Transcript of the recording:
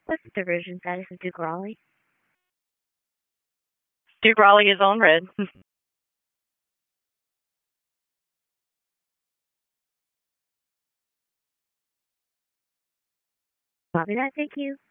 What's the diversion status of Duke Raleigh? Duke Raleigh is on red. Copy that, thank you.